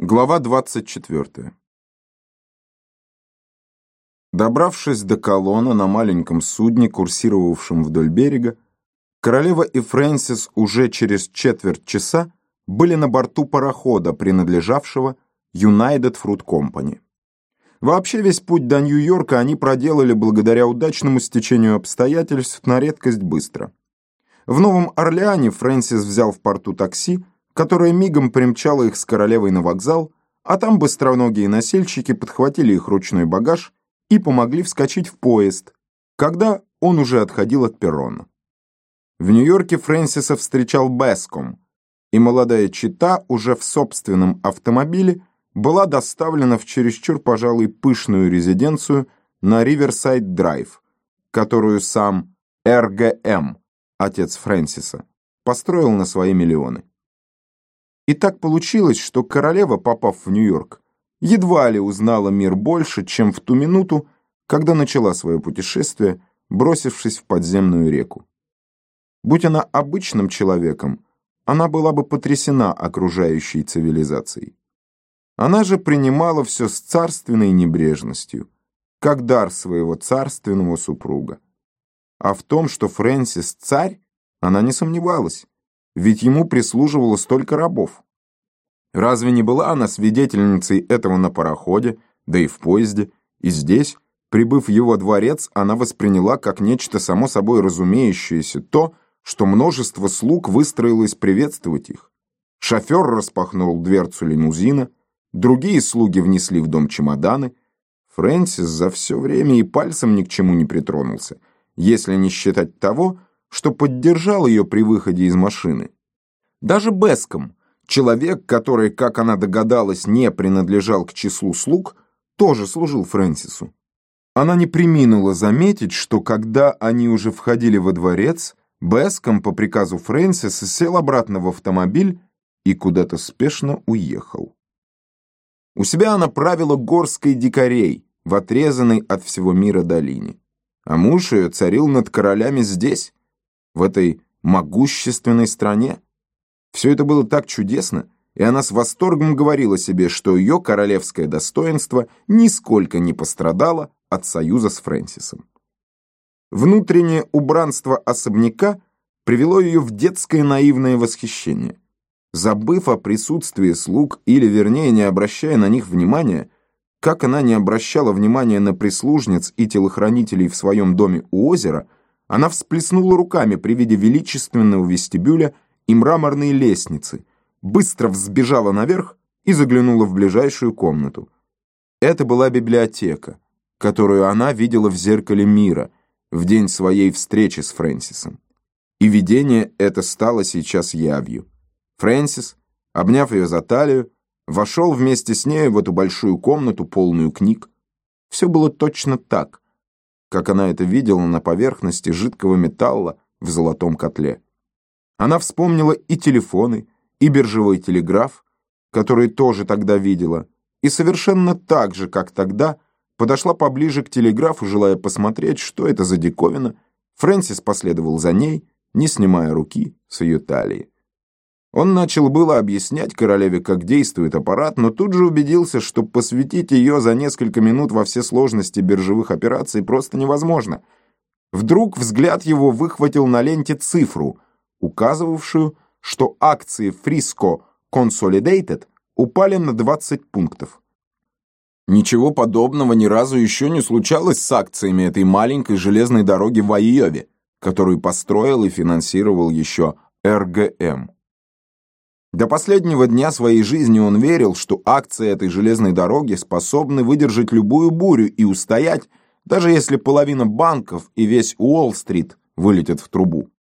Глава 24. Добравшись до Колона на маленьком судне, курсировавшем вдоль берега, королева и Фрэнсис уже через четверть часа были на борту парохода, принадлежавшего United Fruit Company. Вообще весь путь до Нью-Йорка они проделали благодаря удачному стечению обстоятельств на редкость быстро. В Новом Орлеане Фрэнсис взял в порту такси, которая мигом примчала их с королевой на вокзал, а там быстроногие носильщики подхватили их ручной багаж и помогли вскочить в поезд, когда он уже отходил от перрона. В Нью-Йорке Фрэнсиса встречал Бэском, и молодая чета уже в собственном автомобиле была доставлена в чересчур, пожалуй, пышную резиденцию на Риверсайд-драйв, которую сам РГМ, отец Фрэнсиса, построил на свои миллионы. И так получилось, что королева, попав в Нью-Йорк, едва ли узнала мир больше, чем в ту минуту, когда начала свое путешествие, бросившись в подземную реку. Будь она обычным человеком, она была бы потрясена окружающей цивилизацией. Она же принимала все с царственной небрежностью, как дар своего царственного супруга. А в том, что Фрэнсис царь, она не сомневалась, ведь ему прислуживало столько рабов. Разве не была она свидетельницей этого на пароходе, да и в поезде, и здесь, прибыв в его дворец, она восприняла как нечто само собой разумеющееся то, что множество слуг выстроилось приветствовать их. Шофер распахнул дверцу лимузина, другие слуги внесли в дом чемоданы. Фрэнсис за все время и пальцем ни к чему не притронулся, если не считать того, что поддержал ее при выходе из машины. Даже Бэском, человек, который, как она догадалась, не принадлежал к числу слуг, тоже служил Фрэнсису. Она не преминула заметить, что когда они уже входили во дворец, Бэском по приказу Фрэнсиса сел обратно в автомобиль и куда-то спешно уехал. У себя она правила горской дикарей в отрезанной от всего мира долине, а муж ее царил над королями здесь, в этой могущественной стране. Все это было так чудесно, и она с восторгом говорила себе, что ее королевское достоинство нисколько не пострадало от союза с Фрэнсисом. Внутреннее убранство особняка привело ее в детское наивное восхищение. Забыв о присутствии слуг, или, вернее, не обращая на них внимания, как она не обращала внимания на прислужниц и телохранителей в своем доме у озера, она всплеснула руками при виде величественного вестибюля и мраморной лестницы, быстро взбежала наверх и заглянула в ближайшую комнату. Это была библиотека, которую она видела в зеркале мира в день своей встречи с Фрэнсисом. И видение это стало сейчас явью. Фрэнсис, обняв ее за талию, вошел вместе с ней в эту большую комнату, полную книг. Все было точно так, как она это видела на поверхности жидкого металла в золотом котле. Она вспомнила и телефоны, и биржевой телеграф, который тоже тогда видела, и совершенно так же, как тогда, подошла поближе к телеграфу, желая посмотреть, что это за диковина. Фрэнсис последовал за ней, не снимая руки с ее талии. Он начал было объяснять королеве, как действует аппарат, но тут же убедился, что посвятить ее за несколько минут во все сложности биржевых операций просто невозможно. Вдруг взгляд его выхватил на ленте цифру, указывавшую, что акции Frisco Consolidated упали на 20 пунктов. Ничего подобного ни разу еще не случалось с акциями этой маленькой железной дороги в Айове, которую построил и финансировал еще РГМ. До последнего дня своей жизни он верил, что акции этой железной дороги способны выдержать любую бурю и устоять, даже если половина банков и весь Уолл-стрит вылетят в трубу.